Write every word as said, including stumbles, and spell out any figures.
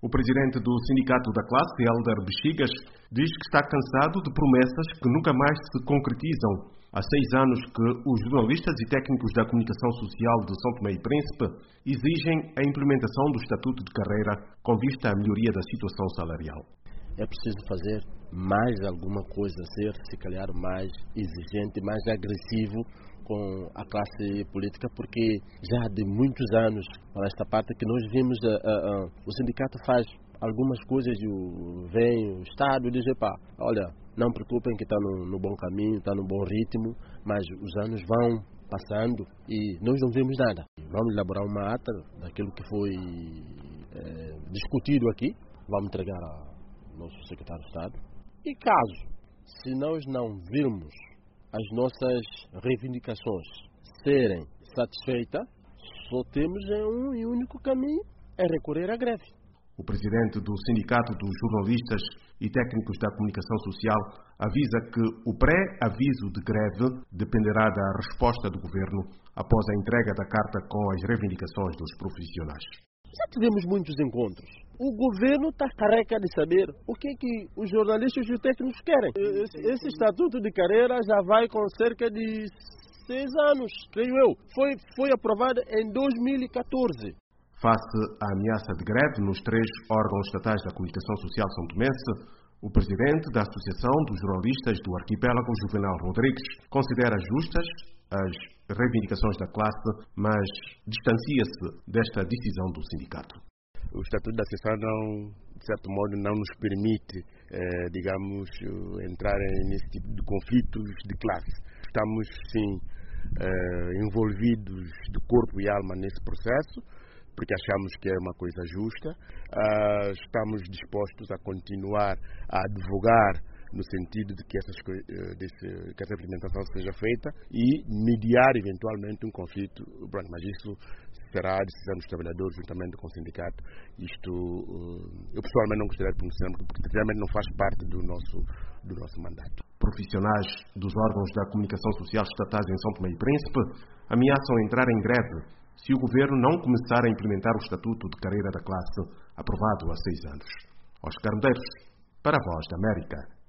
O presidente do Sindicato da Classe, Hélder Bexigas, diz que está cansado de promessas que nunca mais se concretizam. Há seis anos que os jornalistas e técnicos da comunicação social de São Tomé e Príncipe exigem a implementação do Estatuto de Carreira com vista à melhoria da situação salarial. É preciso fazer mais alguma coisa, ser, se calhar, mais exigente, mais agressivo com a classe política, porque já há de muitos anos, para esta parte, que nós vimos, uh, uh, uh, o sindicato faz algumas coisas e o, vem o Estado e diz, pá, olha, não preocupem que está no, no bom caminho, está no bom ritmo, mas os anos vão passando e nós não vemos nada. Vamos elaborar uma ata daquilo que foi é, discutido aqui, vamos entregar ao nosso secretário de Estado. E caso, se nós não virmos as nossas reivindicações serem satisfeitas, só temos um e único caminho, é recorrer à greve. O presidente do Sindicato dos Jornalistas e Técnicos da Comunicação Social avisa que o pré-aviso de greve dependerá da resposta do governo após a entrega da carta com as reivindicações dos profissionais. Já tivemos muitos encontros. O governo está careca de saber o que, é que os jornalistas e os técnicos querem. Esse, esse estatuto de carreira já vai com cerca de seis anos, creio eu. Foi, foi aprovado em dois mil e catorze. Face à ameaça de greve nos três órgãos estatais da comunicação social são tomense, o presidente da Associação dos Jornalistas do Arquipélago, Juvenal Rodrigues, considera justas as reivindicações da classe, mas distancia-se desta decisão do sindicato. O Estatuto da Associação, não, de certo modo, não nos permite, eh, digamos, entrar nesse tipo de conflitos de classe. Estamos, sim, eh, envolvidos de corpo e alma nesse processo, porque achamos que é uma coisa justa. Uh, estamos dispostos a continuar a advogar no sentido de que, essas, desse, que essa implementação seja feita e mediar eventualmente um conflito, mas isso será a decisão dos trabalhadores juntamente com o sindicato. Isto uh, eu pessoalmente não gostaria de pronunciar, porque realmente não faz parte do nosso, do nosso mandato. Profissionais dos órgãos da comunicação social estatais em São Tomé e Príncipe ameaçam entrar em greve se o governo não começar a implementar o Estatuto de Carreira da Classe, aprovado há seis anos. Oscar Medeiros, para a Voz da América.